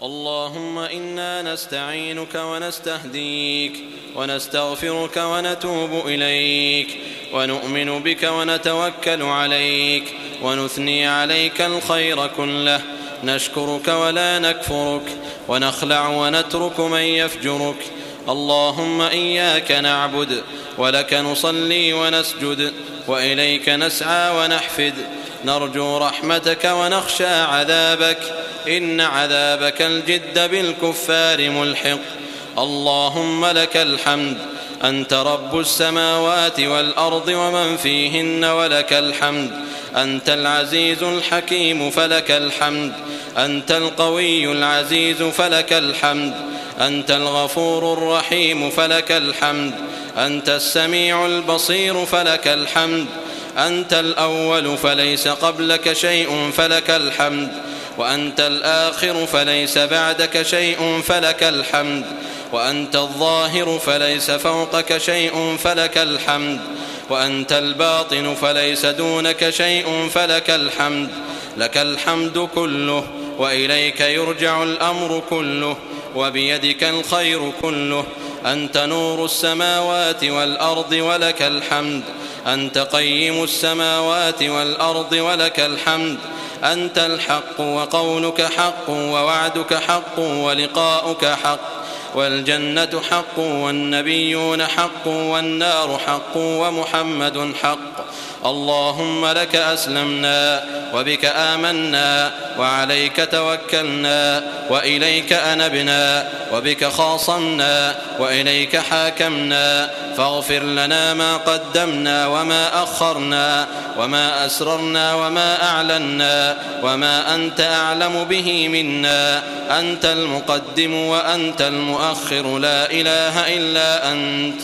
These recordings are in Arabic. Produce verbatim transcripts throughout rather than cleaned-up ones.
اللهم إنا نستعينك ونستهديك ونستغفرك ونتوب إليك ونؤمن بك ونتوكل عليك ونثني عليك الخير كله، نشكرك ولا نكفرك ونخلع ونترك من يفجرك. اللهم إياك نعبد ولك نصلي ونسجد وإليك نسعى ونحفد، نرجو رحمتك ونخشى عذابك، إن عذابك الجد بالكفار ملحق. اللهم لك الحمد، أنت رب السماوات والأرض ومن فيهن ولك الحمد. أنت العزيز الحكيم فلك الحمد، أنت القوي العزيز فلك الحمد، أنت الغفور الرحيم فلك الحمد، أنت السميع البصير فلك الحمد، أنت الأول فليس قبلك شيء فلك الحمد، وأنت الآخر فليس بعدك شيء فلك الحمد، وأنت الظاهر فليس فوقك شيء فلك الحمد، وأنت الباطن فليس دونك شيء فلك الحمد. لك الحمد كله وإليك يرجع الأمر كله وبيدك الخير كله. أنت نور السماوات والأرض ولك الحمد، أنت قيم السماوات والأرض ولك الحمد. أنت الحق وقولك حق ووعدك حق ولقاؤك حق، والجنة حق والنبيون حق والنار حق ومحمد حق. اللهم لك أسلمنا وبك آمنا وعليك توكلنا وإليك أنبنا وبك خاصمنا وإليك حاكمنا، فاغفر لنا ما قدمنا وما أخرنا وما أسررنا وما أعلنا وما أنت أعلم به منا. أنت المقدم وأنت المؤخر، لا إله إلا أنت.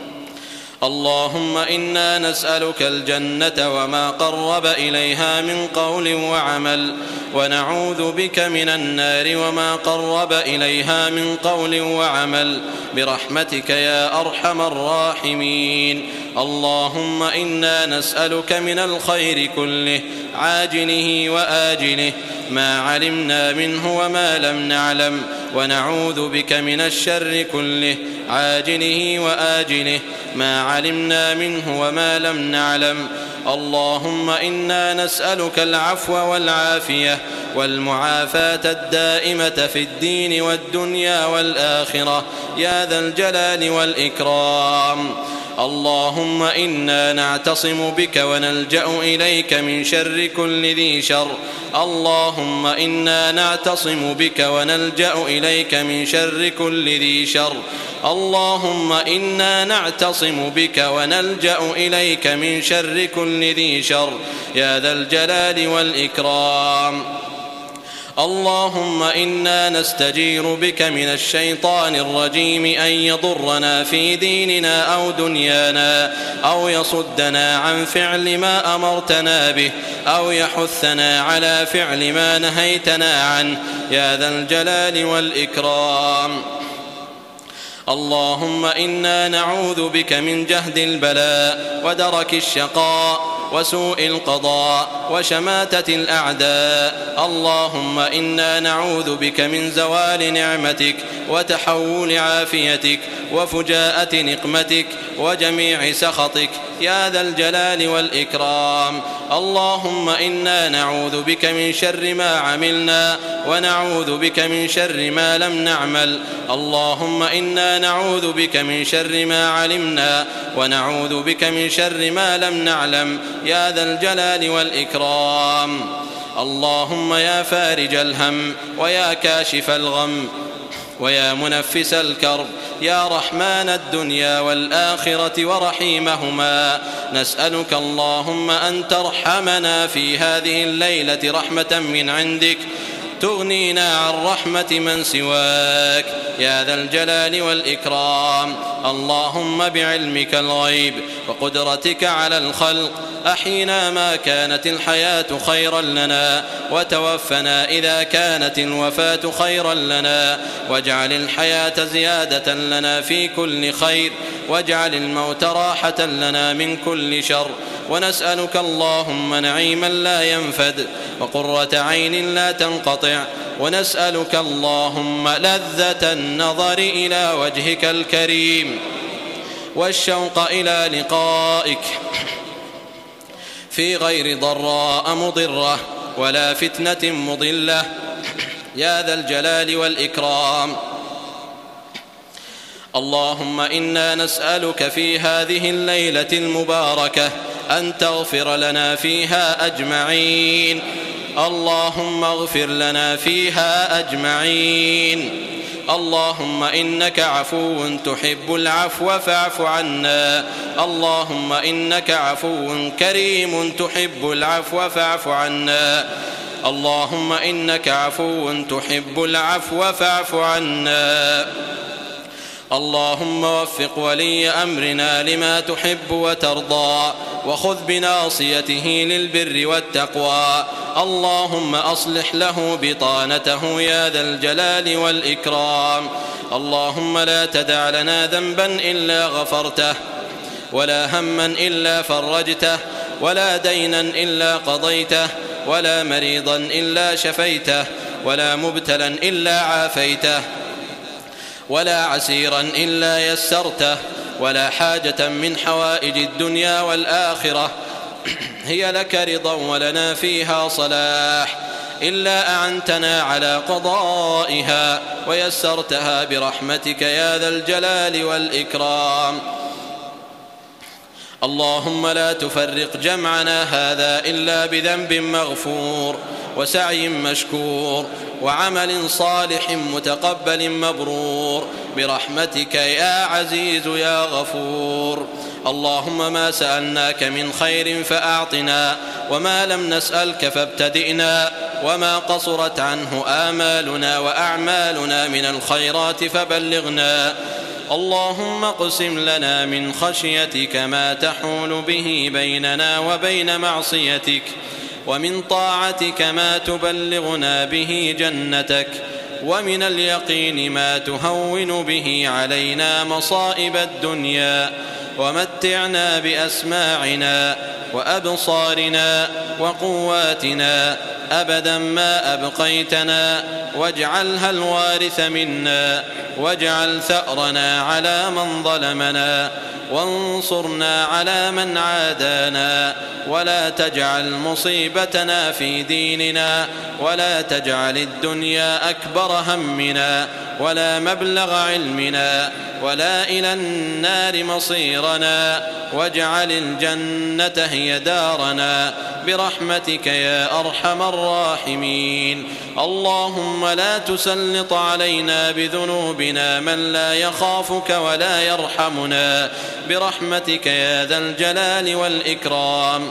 اللهم إنا نسألك الجنة وما قرب إليها من قول وعمل، ونعوذ بك من النار وما قرب إليها من قول وعمل، برحمتك يا أرحم الراحمين. اللهم إنا نسألك من الخير كله عاجله وآجله، ما علمنا منه وما لم نعلم، ونعوذ بك من الشر كله عاجله وآجله، ما علمنا منه وما لم نعلم. اللهم إنا نسألك العفو والعافية والمعافاة الدائمة في الدين والدنيا والآخرة يا ذا الجلال والإكرام. اللهم إنا نعتصم بك ونلجأ إليك من شر كل ذي شر. اللهم إنا نعتصم بك ونلجأ إليك من شر كل ذي شر. اللهم إنا نعتصم بك ونلجأ إليك من شر كل ذي شر يا ذا الجلال والإكرام. اللهم إنا نستجير بك من الشيطان الرجيم أن يضرنا في ديننا أو دنيانا، أو يصدنا عن فعل ما أمرتنا به، أو يحثنا على فعل ما نهيتنا عنه يا ذا الجلال والإكرام. اللهم إنا نعوذ بك من جهد البلاء ودرك الشقاء وسوء القضاء وشماتة الأعداء. اللهم إنا نعوذ بك من زوال نعمتك وتحول عافيتك وفجاءة نقمتك وجميع سخطك يا ذا الجلال والإكرام. اللهم إنا نعوذ بك من شر ما عملنا ونعوذ بك من شر ما لم نعمل. اللهم إنا نعوذ بك من شر ما علمنا ونعوذ بك من شر ما لم نعلم يا ذا الجلال والإكرام. اللهم يا فارج الهم ويا كاشف الغم ويا منفس الكرب يا رحمن الدنيا والآخرة ورحيمهما، نسألك اللهم أن ترحمنا في هذه الليلة رحمة من عندك تغنينا عن رحمة من سواك يا ذا الجلال والإكرام. اللهم بعلمك الغيب وقدرتك على الخلق أحينا ما كانت الحياة خيرا لنا وتوفنا إذا كانت الوفاة خيرا لنا، واجعل الحياة زيادة لنا في كل خير، واجعل الموت راحة لنا من كل شر. ونسألك اللهم نعيما لا ينفد وقرة عين لا تنقطع، ونسألك اللهم لذة النظر إلى وجهك الكريم والشوق إلى لقائك في غير ضراء مضرة ولا فتنة مضلة يا ذا الجلال والإكرام. اللهم إنا نسألك في هذه الليلة المباركة أن تغفر لنا فيها أجمعين. اللهم اغفر لنا فيها أجمعين. اللهم إنك عفو تحب العفو فاعف عنا. اللهم إنك عفو كريم تحب العفو فاعف عنا. اللهم إنك عفو تحب العفو فاعف عنا. اللهم وفق ولي أمرنا لما تحب وترضى، وخذ بناصيته للبر والتقوى. اللهم أصلح له بطانته يا ذا الجلال والإكرام. اللهم لا تدع لنا ذنبا إلا غفرته، ولا هما إلا فرجته، ولا دينا إلا قضيته، ولا مريضا إلا شفيته، ولا مبتلا إلا عافيته، ولا عسيرا إلا يسرته، ولا حاجة من حوائج الدنيا والآخرة هي لك رضا ولنا فيها صلاح إلا أعنتنا على قضائها ويسرتها برحمتك يا ذا الجلال والإكرام. اللهم لا تفرق جمعنا هذا إلا بذنب مغفور، وسعي مشكور، وعمل صالح متقبل مبرور، برحمتك يا عزيز يا غفور. اللهم ما سألناك من خير فأعطنا، وما لم نسألك فابتدئنا، وما قصرت عنه آمالنا وأعمالنا من الخيرات فبلغنا. اللهم اقسم لنا من خشيتك ما تحول به بيننا وبين معصيتك، ومن طاعتك ما تبلغنا به جنتك، ومن اليقين ما تهون به علينا مصائب الدنيا. ومتعنا بأسماعنا وأبصارنا وقواتنا أبدا ما أبقيتنا، واجعلها الوارث منا، واجعل ثأرنا على من ظلمنا، وانصرنا على من عادانا، ولا تجعل مصيبتنا في ديننا، ولا تجعل الدنيا أكبر همنا، ولا مبلغ علمنا، ولا إلى النار مصيرنا، واجعل الجنة هي دارنا برحمتك يا أرحم الراحمين. اللهم لا تسلط علينا بذنوبنا من لا يخافك ولا يرحمنا برحمتك يا ذا الجلال والإكرام.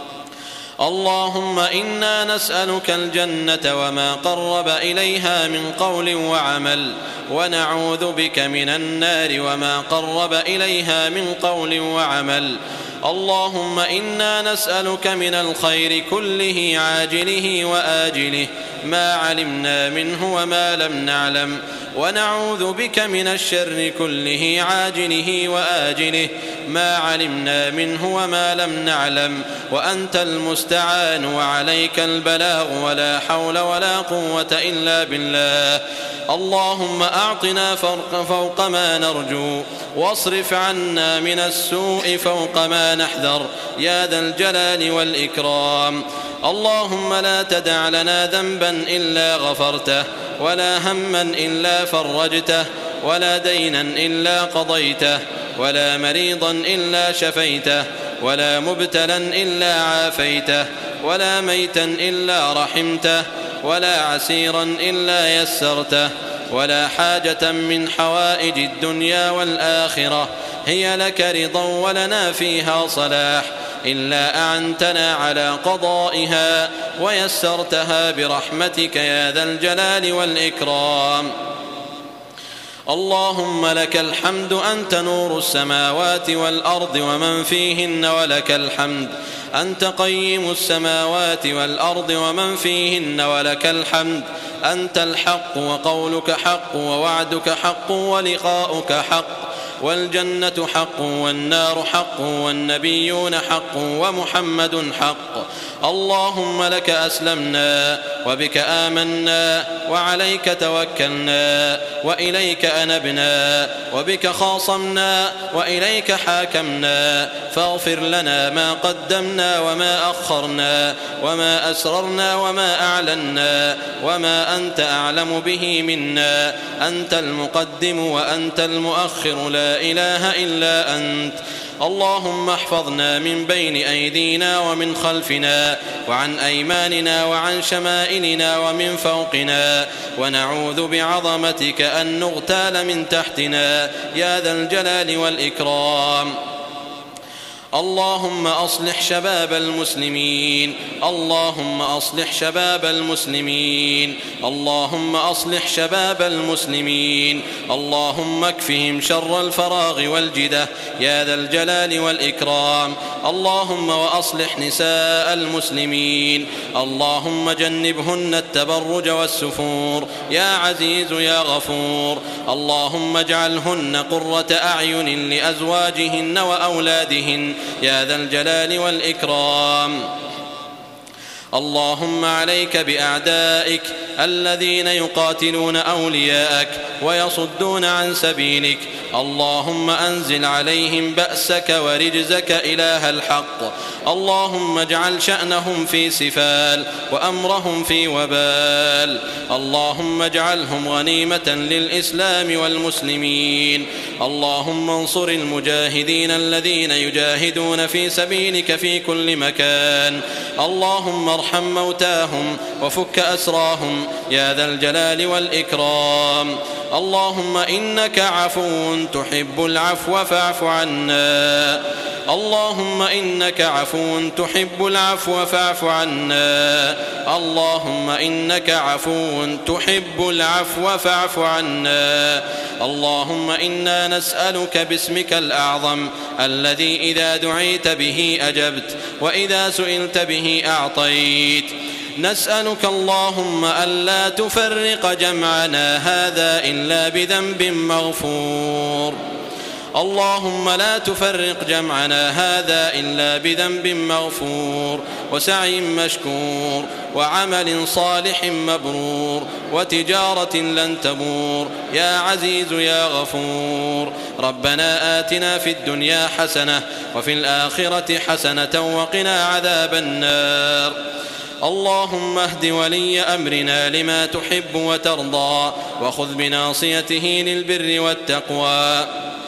اللهم إنا نسألك الجنة وما قرب إليها من قول وعمل، ونعوذ بك من النار وما قرب إليها من قول وعمل. اللهم إنا نسألك من الخير كله عاجله وآجله ما علمنا منه وما لم نعلم، ونعوذ بك من الشر كله عاجله وآجله ما علمنا منه وما لم نعلم، وأنت المستعان وعليك البلاغ، ولا حول ولا قوة إلا بالله. اللهم أعطنا فوق ما نرجو، واصرف عنا من السوء فوق ما نحذر يا ذا الجلال والإكرام. اللهم لا تدع لنا ذنبا إلا غفرته، ولا هما إلا فرجته، ولا دينا إلا قضيته، ولا مريضا إلا شفيته، ولا مبتلا إلا عافيته، ولا ميتا إلا رحمته، ولا عسيرا إلا يسرته، ولا حاجة من حوائج الدنيا والآخرة هي لك رضا ولنا فيها صلاح إلا أعنتنا على قضائها ويسرتها برحمتك يا ذا الجلال والإكرام. اللهم لك الحمد، أنت نور السماوات والأرض ومن فيهن، ولك الحمد أنت قيم السماوات والأرض ومن فيهن ولك الحمد. أنت الحق وقولك حق ووعدك حق ولقاؤك حق، والجنة حق والنار حق والنبيون حق ومحمد حق. اللهم لك أسلمنا وبك آمنا وعليك توكلنا وإليك أنبنا وبك خاصمنا وإليك حاكمنا، فاغفر لنا ما قدمنا وما أخرنا وما أسررنا وما أعلنا وما أنت أعلم به منا. أنت المقدم وأنت المؤخر، لا إله إلا أنت. اللهم احفظنا من بين أيدينا ومن خلفنا وعن أيماننا وعن شمائلنا ومن فوقنا، ونعوذ بعظمتك أن نغتال من تحتنا يا ذا الجلال والإكرام. اللهم أصلح شباب المسلمين، اللهم أصلح شباب المسلمين، اللهم أصلح شباب المسلمين، اللهم اكفهم شر الفراغ والجدة يا ذا الجلال والإكرام. اللهم وأصلح نساء المسلمين، اللهم جنبهن التبرج والسفور يا عزيز يا غفور. اللهم اجعلهن قرة أعين لأزواجهن وأولادهن يا ذا الجلال والإكرام. اللهم عليك بأعدائك الذين يقاتلون أولياءك ويصدون عن سبيلك. اللهم أنزل عليهم بأسك ورجزك إله الحق. اللهم اجعل شأنهم في سفال وأمرهم في وبال. اللهم اجعلهم غنيمة للإسلام والمسلمين. اللهم انصر المجاهدين الذين يجاهدون في سبيلك في كل مكان. اللهم ارحم موتاهم وفك أسراهم يا ذا الجلال والإكرام. اللهم إنك عفو تحب العفو فاعف عنا. اللهم إنك عفو تحب العفو فاعف عنا. اللهم إنك عفو تحب العفو فاعف عنا. اللهم إنا نسألك باسمك الأعظم الذي إذا دعيت به أجبت وإذا سئلت به أعطيت. نسألك اللهم ألا تفرق جمعنا هذا إلا بذنب مغفور. اللهم لا تفرق جمعنا هذا إلا بذنب مغفور وسعي مشكور وعمل صالح مبرور وتجارة لن تبور يا عزيز يا غفور. ربنا آتنا في الدنيا حسنة وفي الآخرة حسنة وقنا عذاب النار. اللهم اهد ولي أمرنا لما تحب وترضى وخذ بناصيته للبر والتقوى.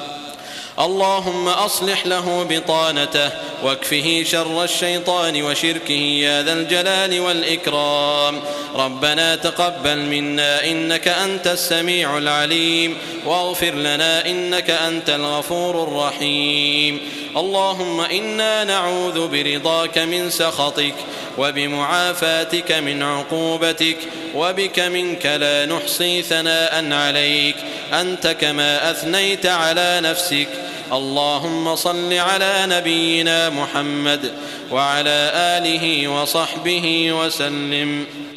اللهم أصلح له بطانته واكفه شر الشيطان وشركه يا ذا الجلال والإكرام. ربنا تقبل منا إنك أنت السميع العليم واغفر لنا إنك أنت الغفور الرحيم. اللهم إنا نعوذ برضاك من سخطك وبمعافاتك من عقوبتك وبك منك لا نحصي ثناء عليك أنت كما أثنيت على نفسك. اللهم صل على نبينا محمد وعلى آله وصحبه وسلم.